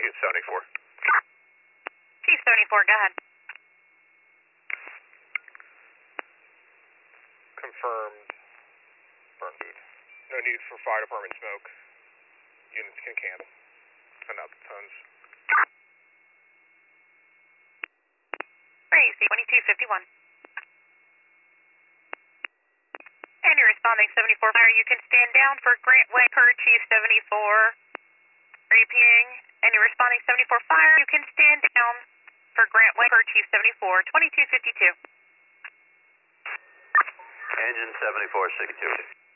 Chief 74. Chief 74, go ahead. Confirmed. Burn food. No need for fire department smoke. Units can cancel. Send out the tons. Crazy, 2251. And you're responding 74 fire. You can stand down for Grant Way per Chief 74. Repeating. And you're responding 74 fire. You can stand down for Grant Way per Chief 74. 2252. Engine 7462.